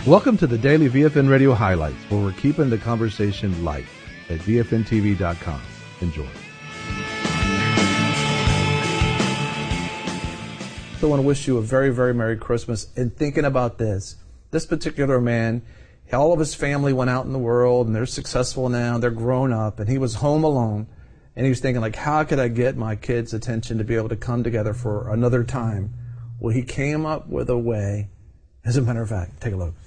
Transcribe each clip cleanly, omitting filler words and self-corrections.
Welcome to the Daily VFN Radio Highlights, where we're keeping the conversation light at VFNTV.com. Enjoy. So I want to wish you a very, very Merry Christmas. And thinking about this particular man, all of his family went out in the world and they're successful now, they're grown up, and he was home alone. And he was thinking, like, how could I get my kids' attention to be able to come together for another time? Well, he came up with a way. As a matter of fact, take a look.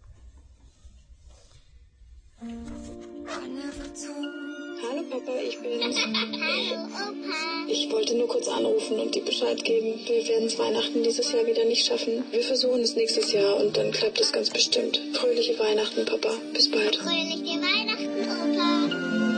Hallo Papa, ich bin's. Ich wollte nur kurz anrufen und dir Bescheid geben. Wir werden es Weihnachten dieses Jahr wieder nicht schaffen. Wir versuchen es nächstes Jahr und dann klappt es ganz bestimmt. Fröhliche Weihnachten, Papa. Bis bald. Fröhliche Weihnachten, Opa.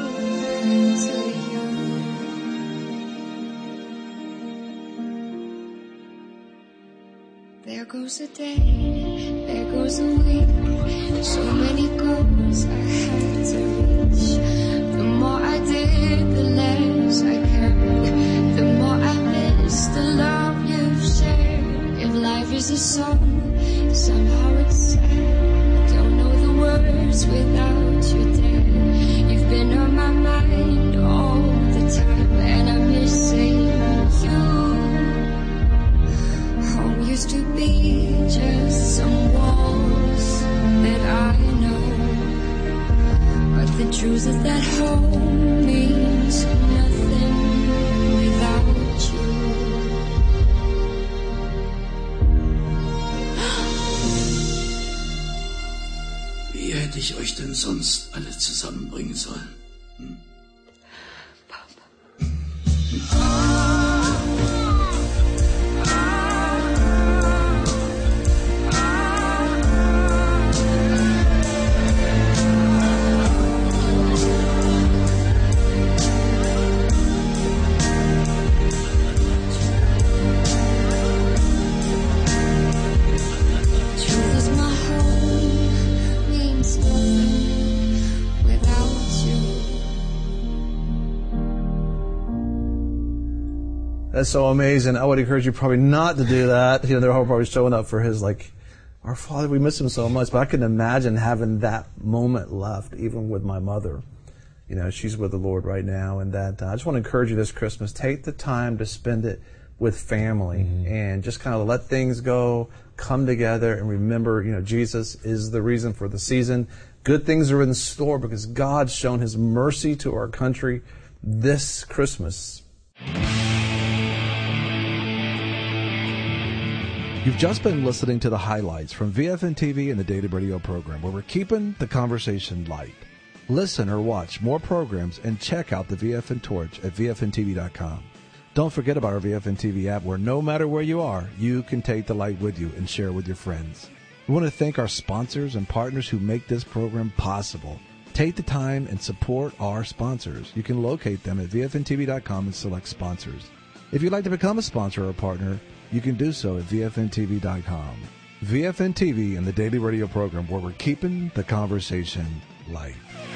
There goes a day, there goes a week. So many goals I had to reach. The more I did, the less I cared. The more I missed the love you've shared. If life is a song, somehow it's sad. Don't know the words without you, Dad. You've been on my mind all the time, and I'm missing you. Home used to be just some walls that I know, but the truth is that home means nothing without you. Wie hätte ich euch denn sonst alle zusammenbringen sollen? That's so amazing. I would encourage you probably not to do that. You know, they're all probably showing up for his, like, our Father, we miss him so much. But I can imagine having that moment left, even with my mother. You know, she's with the Lord right now. And that I just want to encourage you this Christmas, take the time to spend it with family and just kind of let things go, come together and remember, you know, Jesus is the reason for the season. Good things are in store because God's shown his mercy to our country this Christmas. You've just been listening to the highlights from VFN TV and the Daily Radio program, where we're keeping the conversation light. Listen or watch more programs and check out the VFN Torch at VFNTV.com. Don't forget about our VFN TV app, where no matter where you are, you can take the light with you and share with your friends. We want to thank our sponsors and partners who make this program possible. Take the time and support our sponsors. You can locate them at VFNTV.com and select sponsors. If you'd like to become a sponsor or a partner, you can do so at VFNTV.com. VFN TV and the Daily Radio program, where we're keeping the conversation light.